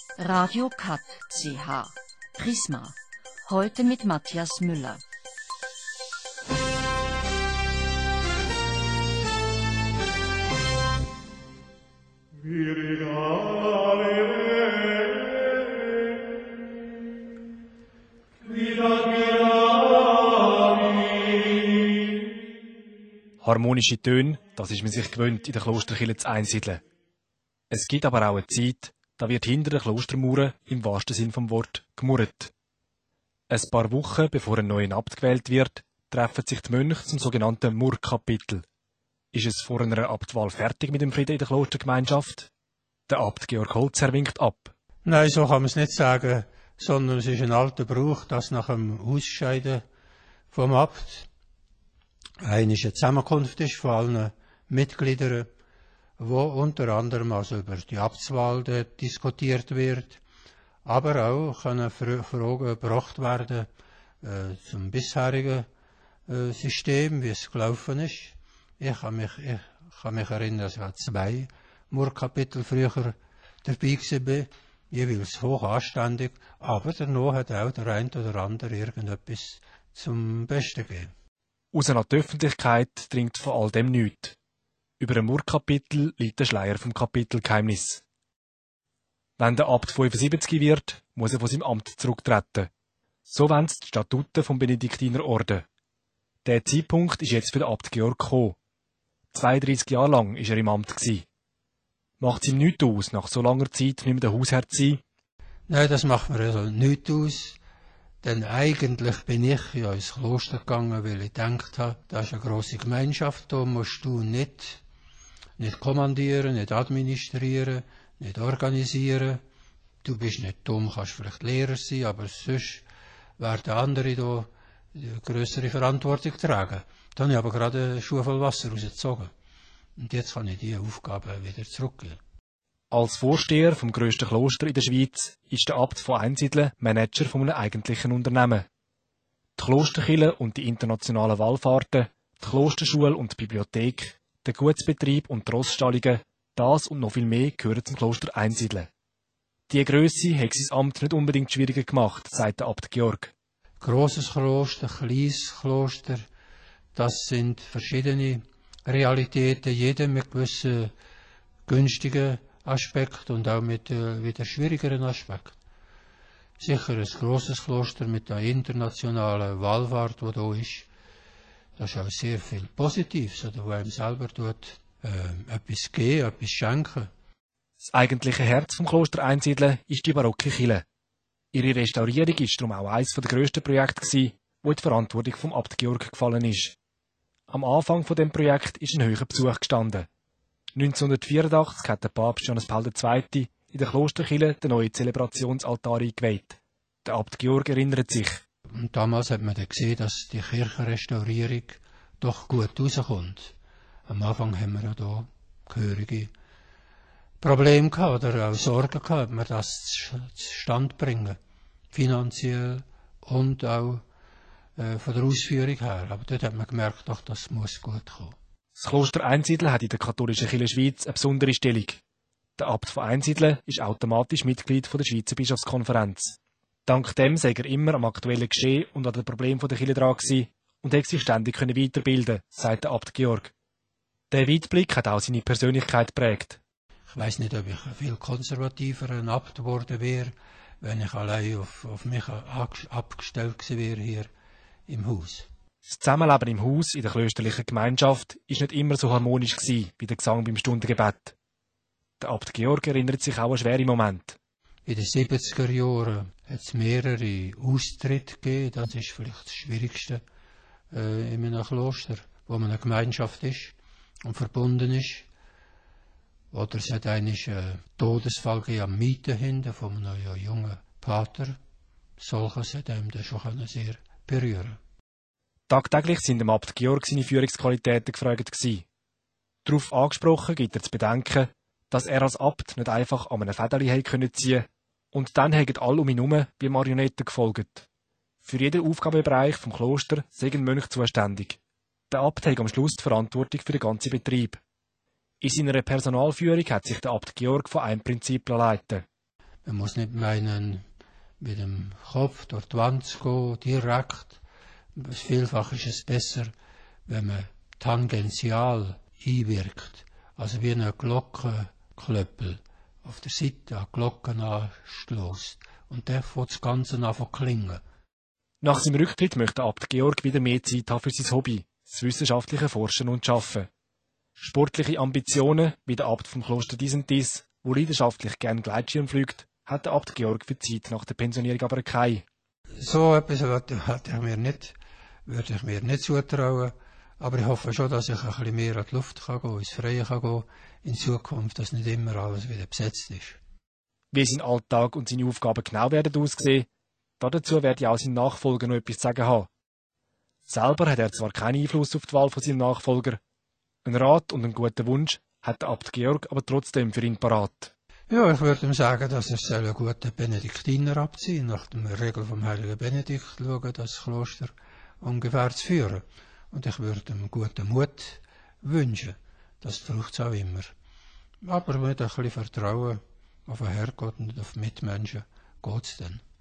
Radio Kat CH. Prisma. Heute mit Matthias Müller. Harmonische Töne, das ist man sich gewöhnt, in der Klosterkirche zu einsiedeln. Es gibt aber auch eine Zeit, da wird hinter den Klostermauern, im wahrsten Sinn vom Wort, gemurrt. Ein paar Wochen bevor ein neuer Abt gewählt wird, treffen sich die Mönche zum sogenannten Murrkapitel. Ist es vor einer Abtwahl fertig mit dem Frieden in der Klostergemeinschaft? Der Abt Georg Holzer winkt ab. Nein, so kann man es nicht sagen, sondern es ist ein alter Brauch, dass nach dem Ausscheiden vom Abt eine Zusammenkunft ist von allen Mitgliedern, wo unter anderem also über die Abtswahl diskutiert wird, aber auch können Fragen gebracht werden zum bisherigen System, wie es gelaufen ist. Ich kann mich erinnern, dass ich an 2 Murrkapitel früher dabei war, jeweils hoch anständig, aber danach hat auch der eine oder andere irgendetwas zum Besten gegeben. Aus an die Öffentlichkeit dringt von all dem nichts. Über ein Murrkapitel liegt der Schleier vom Kapitelgeheimnis. Wenn der Abt 75 wird, muss er von seinem Amt zurücktreten. So wollen die Statuten vom Benediktinerorden. Der Zeitpunkt ist jetzt für den Abt Georg gekommen. 32 Jahre lang war er im Amt. Macht es ihm nichts aus, nach so langer Zeit nicht mehr der Hausherr zu sein? Nein, das macht mir also nichts aus. Denn eigentlich bin ich ja ins Kloster gegangen, weil ich gedacht habe, das ist eine grosse Gemeinschaft, da musst du nicht kommandieren, nicht administrieren, nicht organisieren. Du bist nicht dumm, kannst vielleicht Lehrer sein, aber sonst werden andere da eine grössere Verantwortung tragen. Dann habe ich aber gerade eine Schuhe voll Wasser rausgezogen. Und jetzt kann ich diese Aufgabe wieder zurückgeben. Als Vorsteher vom grössten Kloster in der Schweiz ist der Abt von Einsiedeln Manager von einem eigentlichen Unternehmen. Die Klosterkirche und die internationalen Wallfahrten, die Klosterschule und die Bibliothek, der Gutsbetrieb und die Rossstallungen, das und noch viel mehr gehören zum Kloster Einsiedeln. Diese Grösse hat sein Amt nicht unbedingt schwieriger gemacht, sagt der Abt Georg. Grosses Kloster, kleines Kloster, das sind verschiedene Realitäten, jeder mit gewissen günstigen Aspekt und auch mit wieder schwierigeren Aspekt. Sicher ein grosses Kloster mit der internationalen Wallfahrt, die da ist, das ist auch sehr viel Positives, wo einem selber etwas geben, etwas schenken. Das eigentliche Herz vom Kloster Einsiedeln ist die barocke Kirche. Ihre Restaurierung war darum auch eines der grössten Projekte, wo in die Verantwortung vom Abt Georg gefallen ist. Am Anfang von dem Projekt ist ein hoher Besuch gestanden. 1984 hat der Papst Johannes Paul II. In der Klosterkirche den neuen Zelebrationsaltar eingeweiht. Der Abt Georg erinnert sich. Und damals hat man dann gesehen, dass die Kirchenrestaurierung doch gut rauskommt. Am Anfang haben wir ja da gehörige Probleme gehabt oder auch Sorgen gehabt, ob wir das zustande bringen. Finanziell und auch von der Ausführung her. Aber dort hat man gemerkt, doch, das muss gut kommen. Das Kloster Einsiedeln hat in der katholischen Kirche Schweiz eine besondere Stellung. Der Abt von Einsiedeln ist automatisch Mitglied der Schweizer Bischofskonferenz. Dank dem sei er immer am aktuellen Geschehen und an den Problemen der Kirche dran gewesen und hat sich ständig weiterbilden, sagt der Abt Georg. Der Weitblick hat auch seine Persönlichkeit geprägt. Ich weiss nicht, ob ich ein viel konservativer ein Abt geworden wäre, wenn ich allein auf mich abgestellt gewesen wäre hier im Haus. Das Zusammenleben im Haus in der klösterlichen Gemeinschaft war nicht immer so harmonisch wie der Gesang beim Stundengebet. Der Abt Georg erinnert sich auch an schwere Momente. In den 70er Jahren hat es mehrere Austritte gegeben. Das ist vielleicht das Schwierigste in einem Kloster, wo man eine Gemeinschaft ist und verbunden ist. Oder es hat einen Todesfall gegeben am Mietenhinder von einem jungen Pater. Solches hat einem dann schon sehr berühren. Tagtäglich sind dem Abt Georg seine Führungsqualitäten gefragt gewesen. Darauf angesprochen gibt er zu bedenken, dass er als Abt nicht einfach an einem Fädeli ziehen konnte und dann haben alle um ihn herum wie Marionetten gefolgt. Für jeden Aufgabenbereich vom Kloster sei ein Mönch zuständig. Der Abt hat am Schluss die Verantwortung für den ganzen Betrieb. In seiner Personalführung hat sich der Abt Georg von einem Prinzip leiten. Man muss nicht meinen, mit dem Kopf durch die Wand zu gehen, direkt. Vielfach ist es besser, wenn man tangential einwirkt, also wie eine Glockenklöppel auf der Seite an Glocken anstößt. Und dann fängt das Ganze an zu klingen. Nach seinem Rücktritt möchte Abt Georg wieder mehr Zeit haben für sein Hobby, das wissenschaftliche Forschen und Schaffen. Sportliche Ambitionen, wie der Abt vom Kloster Disentis, wo leidenschaftlich gern Gleitschirm fliegt, hat der Abt Georg für die Zeit nach der Pensionierung aber keine. So etwas würde ich mir nicht zutrauen. Aber ich hoffe schon, dass ich ein bisschen mehr an die Luft kann gehen, ins Freie kann gehen, in Zukunft, dass nicht immer alles wieder besetzt ist. Wie sein Alltag und seine Aufgaben genau werden aussehen, dazu werde auch sein Nachfolger noch etwas zu sagen haben. Selber hat er zwar keinen Einfluss auf die Wahl von seinem Nachfolger, einen Rat und einen guten Wunsch hat der Abt Georg aber trotzdem für ihn parat. Ja, ich würde ihm sagen, dass er einen guten Benediktiner abziehen nach der Regel vom heiligen Benedikt schauen, das Kloster ungefähr zu führen. Und ich würde ihm guten Mut wünschen. Das braucht es auch immer. Aber mit ein bisschen Vertrauen auf den Herrgott und auf die Mitmenschen geht es dann.